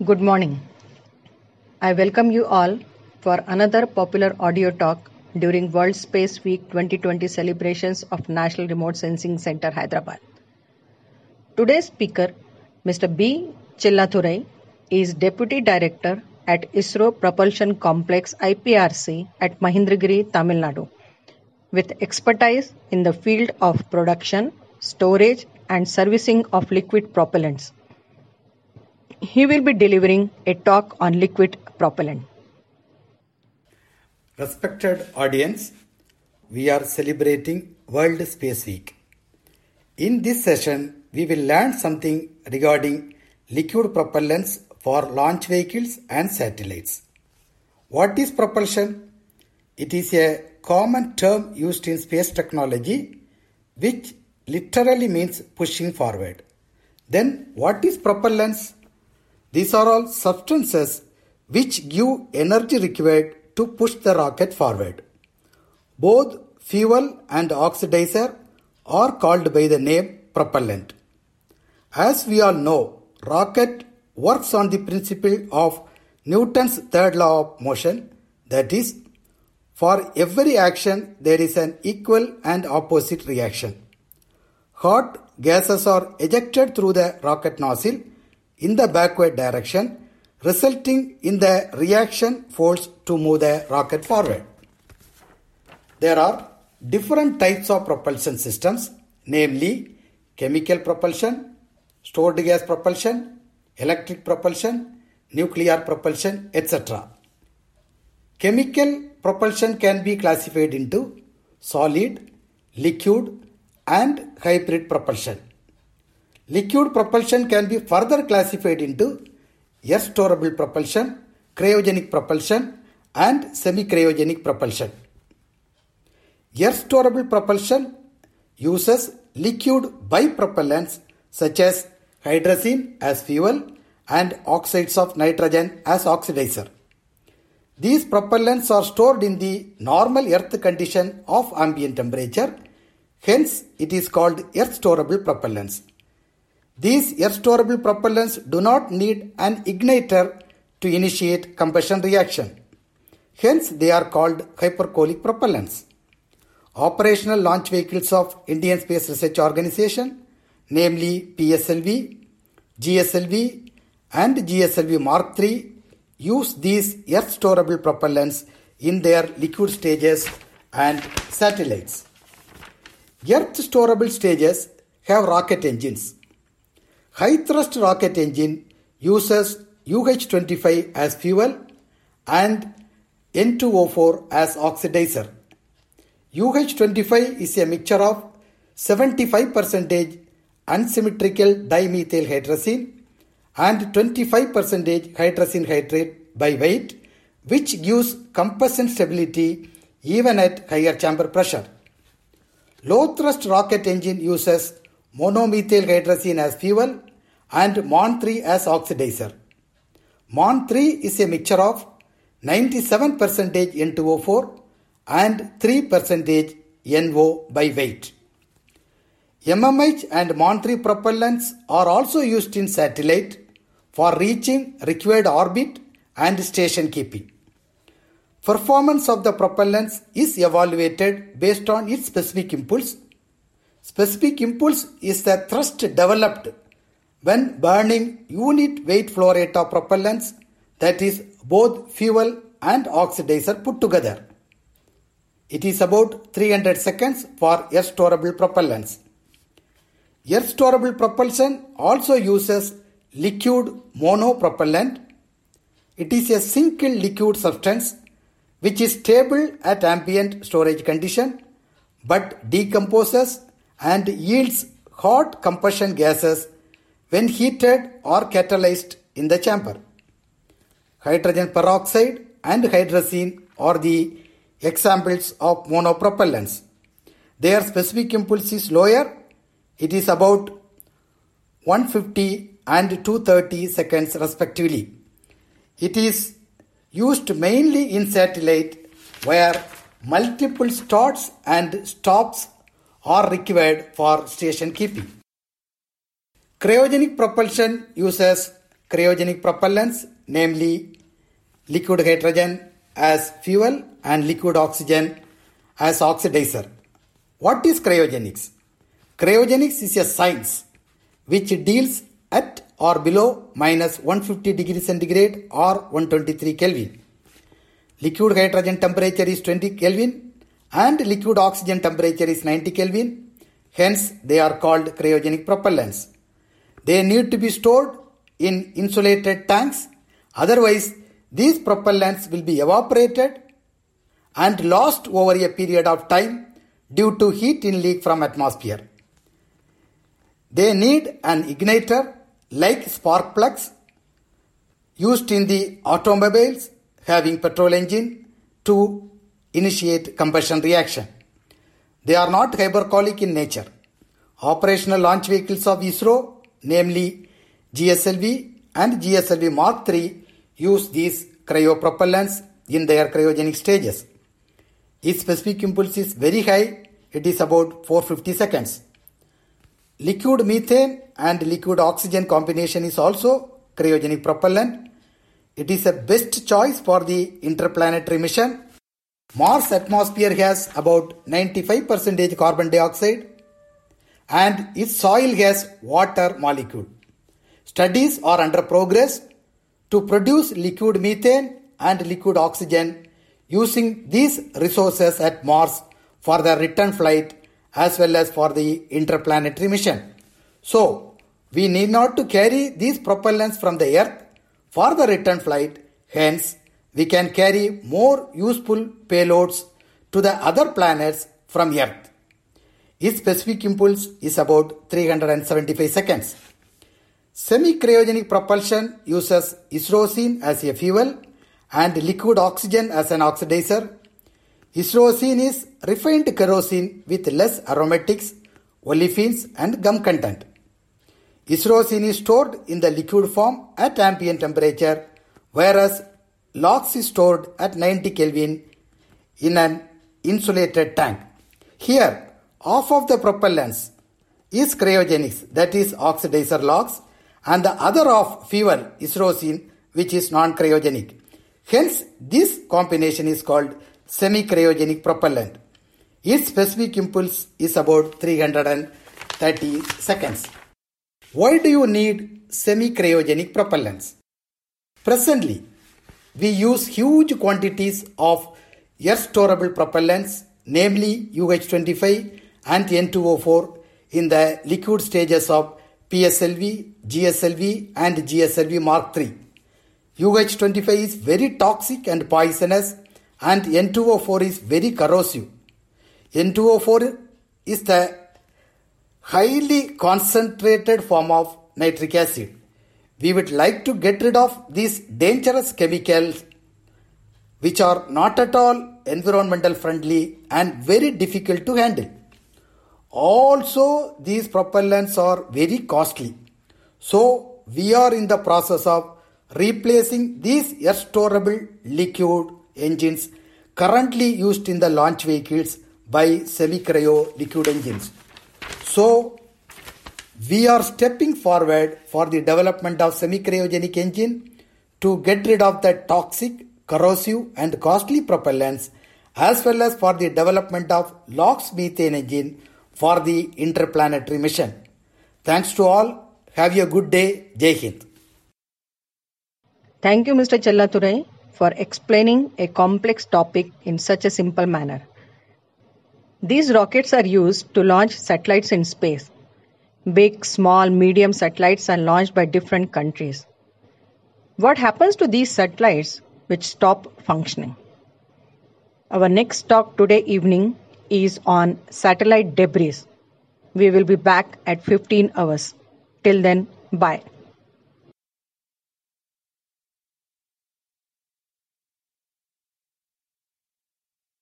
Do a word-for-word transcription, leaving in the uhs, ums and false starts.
Good morning. I welcome you all for another popular audio talk during World Space Week twenty twenty celebrations of National Remote Sensing Center, Hyderabad. Today's speaker, Mister B. Chillathurai, is Deputy Director at ISRO Propulsion Complex I P R C at Mahendragiri, Tamil Nadu, with expertise in the field of production, storage, and servicing of liquid propellants. He will be delivering a talk on liquid propellant. Respected audience, we are celebrating World Space Week. In this session, we will learn something regarding liquid propellants for launch vehicles and satellites. What is propulsion? It is a common term used in space technology, which literally means pushing forward. Then, what is propellants? These are all substances which give energy required to push the rocket forward. Both fuel and oxidizer are called by the name propellant. As we all know, rocket works on the principle of Newton's third law of motion, that is, for every action there is an equal and opposite reaction. Hot gases are ejected through the rocket nozzle in the backward direction, resulting in the reaction force to move the rocket forward. There are different types of propulsion systems, namely chemical propulsion, stored gas propulsion, electric propulsion, nuclear propulsion, et cetera. Chemical propulsion can be classified into solid, liquid, and hybrid propulsion. Liquid propulsion can be further classified into air-storable propulsion, cryogenic propulsion, and semi-cryogenic propulsion. Air-storable propulsion uses liquid bipropellants such as hydrazine as fuel and oxides of nitrogen as oxidizer. These propellants are stored in the normal earth condition of ambient temperature, hence it is called air-storable propellants. These air-storable propellants do not need an igniter to initiate combustion reaction. Hence, they are called hypercolic propellants. Operational launch vehicles of Indian Space Research Organisation, namely P S L V, G S L V, and G S L V Mark three, use these air-storable propellants in their liquid stages and satellites. Earth-storable stages have rocket engines. High-thrust rocket engine uses U H twenty-five as fuel and N two O four as oxidizer. U H twenty-five is a mixture of seventy-five percent unsymmetrical dimethyl hydrazine and twenty-five percent hydrazine hydrate by weight, which gives combustion stability even at higher chamber pressure. Low-thrust rocket engine uses monomethyl hydrazine as fuel and M O N three as oxidizer. M O N three is a mixture of ninety-seven percent N two O four and three percent N O by weight. M M H and M O N three propellants are also used in satellite for reaching required orbit and station keeping. Performance of the propellants is evaluated based on its specific impulse. Specific impulse is the thrust developed when burning unit weight flow rate of propellants, that is both fuel and oxidizer put together. It is about three hundred seconds for air-storable propellants. Air-storable propulsion also uses liquid monopropellant. It is a single liquid substance which is stable at ambient storage condition but decomposes and yields hot combustion gases when heated or catalyzed in the chamber. Hydrogen peroxide and hydrazine are the examples of monopropellants. Their specific impulse is lower. It is about one hundred fifty and two hundred thirty seconds respectively. It is used mainly in satellite where multiple starts and stops are required for station keeping. Cryogenic propulsion uses cryogenic propellants, namely liquid hydrogen as fuel and liquid oxygen as oxidizer. What is cryogenics? Cryogenics is a science which deals at or below minus one hundred fifty degrees centigrade or one hundred twenty-three Kelvin. Liquid hydrogen temperature is twenty Kelvin and liquid oxygen temperature is ninety Kelvin. Hence, they are called cryogenic propellants. They need to be stored in insulated tanks. Otherwise, these propellants will be evaporated and lost over a period of time due to heat inleak from atmosphere. They need an igniter like spark plugs used in the automobiles having petrol engine to initiate combustion reaction. They are not hypercolic in nature. Operational launch vehicles of ISRO, namely G S L V and G S L V Mark three, use these cryopropellants in their cryogenic stages. Its specific impulse is very high, it is about four hundred fifty seconds. Liquid methane and liquid oxygen combination is also cryogenic propellant. It is a best choice for the interplanetary mission. Mars atmosphere has about ninety-five percent carbon dioxide and its soil has water molecule. Studies are under progress to produce liquid methane and liquid oxygen using these resources at Mars for the return flight as well as for the interplanetary mission. So, we need not to carry these propellants from the Earth for the return flight. Hence, we can carry more useful payloads to the other planets from Earth. Its specific impulse is about three hundred seventy-five seconds. Semi-cryogenic propulsion uses isoocene as a fuel and liquid oxygen as an oxidizer. Isoocene is refined kerosene with less aromatics, olefins and gum content. Isoocene is stored in the liquid form at ambient temperature, whereas LOX is stored at ninety Kelvin in an insulated tank. Here, half of the propellants is cryogenics, that is oxidizer LOX, and the other half fuel isoocene, which is non-cryogenic. Hence, this combination is called semi-cryogenic propellant. Its specific impulse is about three hundred thirty seconds. Why do you need semi-cryogenic propellants? Presently, we use huge quantities of earth-storable propellants, namely U H twenty-five and N two O four, in the liquid stages of P S L V, G S L V and G S L V Mark three. U H twenty-five is very toxic and poisonous and N two O four is very corrosive. N two O four is the highly concentrated form of nitric acid. We would like to get rid of these dangerous chemicals which are not at all environmental friendly and very difficult to handle. Also, these propellants are very costly. So, we are in the process of replacing these air-storable liquid engines currently used in the launch vehicles by semi-cryo liquid engines. So, we are stepping forward for the development of semi-cryogenic engine to get rid of the toxic, corrosive and costly propellants, as well as for the development of LOX methane engine for the interplanetary mission. Thanks to all. Have a good day. Jai Hind. Thank you, Mister Chellaturai, for explaining a complex topic in such a simple manner. These rockets are used to launch satellites in space. Big, small, medium satellites are launched by different countries. What happens to these satellites which stop functioning? Our next talk today evening is on satellite debris. We will be back at fifteen hours. Till then, bye.